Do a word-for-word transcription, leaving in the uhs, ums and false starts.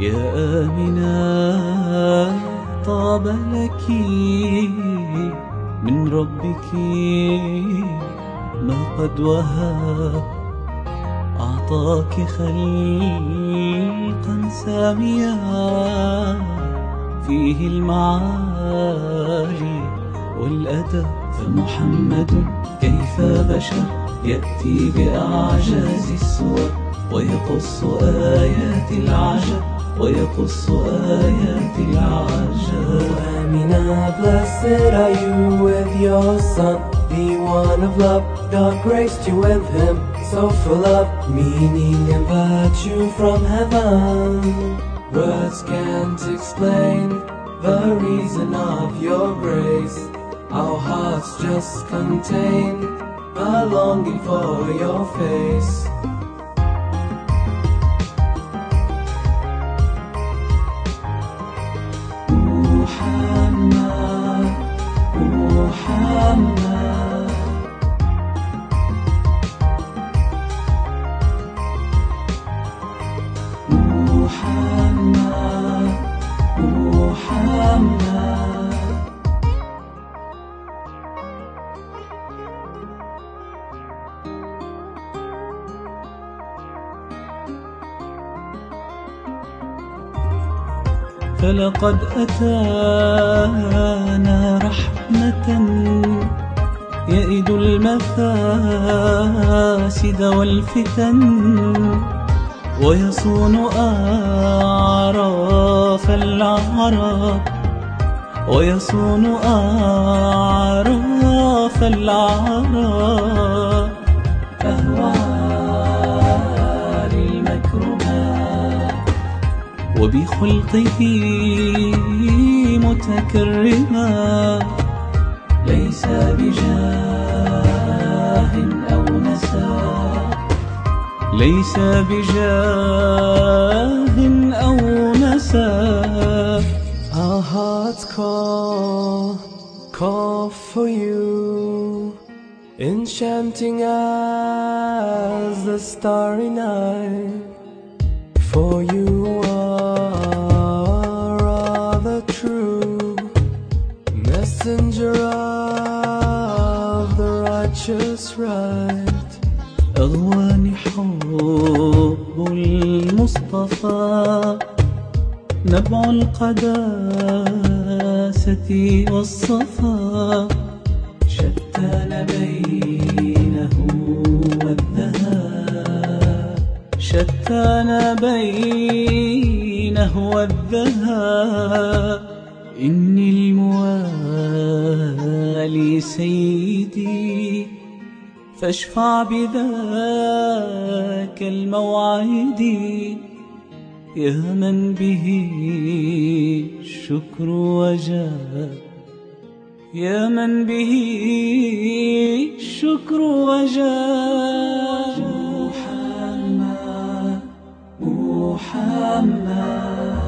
يا آمنة طاب لك من ربك ما قد وهب، أعطاك خلقا ساميا فيه المعالي والأدب. فمحمد كيف بشر يأتي بأعجاز السور ويقص آيات العجب ويقص آيات العجب. Amina, blessed are you with your son, the one of love. God graced you with him, so full of meaning and virtue from heaven. Words can't explain the reason of your grace. Our hearts just contain a longing for your face. Muhammad, Muhammad, Muhammad, Muhammad. فلقد أتانا رحمة يئد المفاسد والفتن ويصون أعراف العرب ويصون أعراف العرب. أهوال المكرمات وبخلقه متكرما، ليس بجاه أو نسب، ليس بجاه أو نسب. Our hearts call, call for you, enchanting as the starry night. For you are the true messenger of the righteous right. أغواني حب المصطفى، نبع القداسة والصفا، شتان بينه والذهب، شتان بينه والذهب. إني الموالي سيدي، فاشفع بذاك الموعد، يا من به الشكر وجاب، يا من به الشكر وجاب. محمد، محمد.